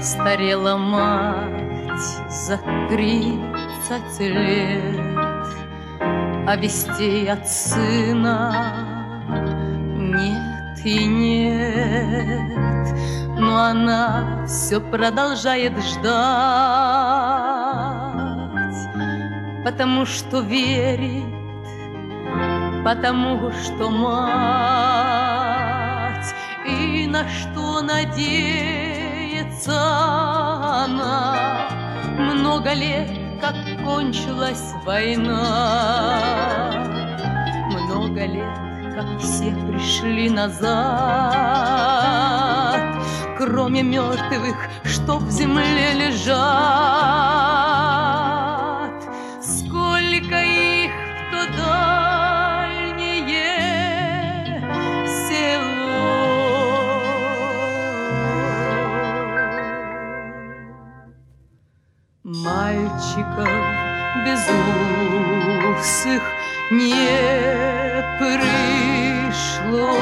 Старела мать за 30 лет, а вестей от сына нет и нет. Но она все продолжает ждать, потому что верит, потому что мать. И на что надеется она? Много лет, как кончилась война, много лет, как все пришли назад, кроме мертвых, что в земле лежат. Сколько их в то дальнее село. Мальчиков безусых не пришло.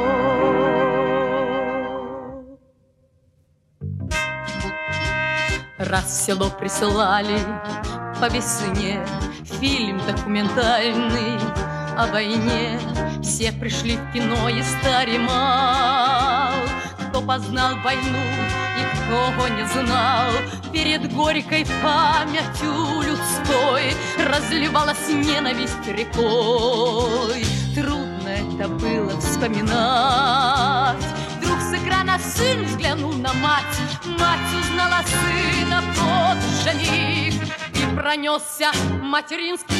Раз в село присылали по весне фильм документальный о войне, все пришли в кино, и стар и мал. Кто познал войну и кто не знал, перед горькой памятью людской разливалась ненависть рекой. Трудно это было вспоминать. Вдруг с экрана сын взглянул на мать, мать узнала сына, тот же миг, и пронесся материнский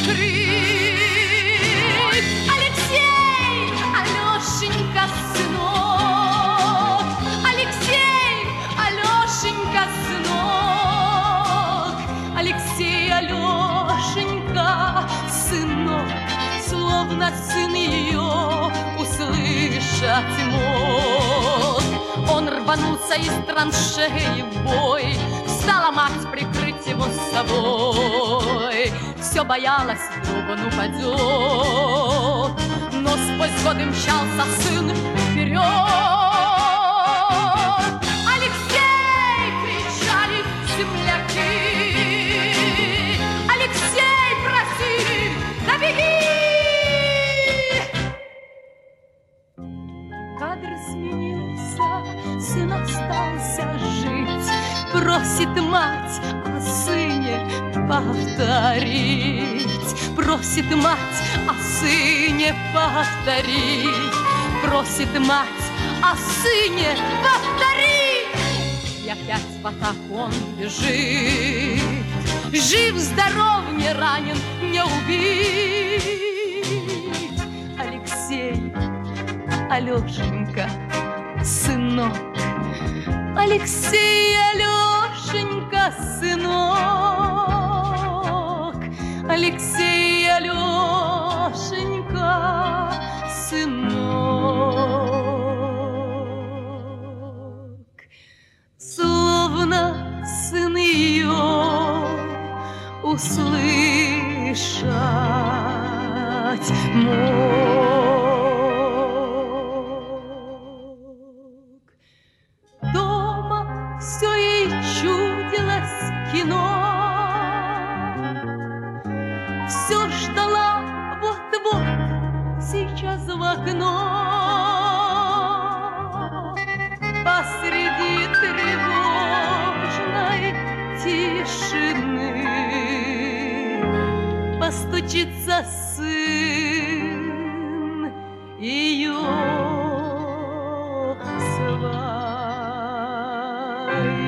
крик: Алексей, Алешенька, сынок! Алексей, Алешенька, сынок! Алексей, Алешенька, сынок! Словно сын ее услышать мог. Он рванулся из траншеи в бой, стала мать прикрыть его с собой. Все боялась, вдруг он упадет, но сквозь годы мчался сын вперед. Алексей, кричали земляки, Алексей, просили, да беги! Кадр сменился, сын остался жить, просит мать о сыне повторить, просит мать о сыне повторить, просит мать о сыне повторить. И опять в атаку он бежит, жив-здоров, не ранен, не убит. Алексей, Алешенька, сынок, Алексей, Алешенька, сынок, Алексей, Алешенька, сынок. Словно сын ее услышать мог. Дома все ей чудилось кино, все ждала вот-вот сейчас в окно. Посреди тревожной тишины постучится сын ее звать.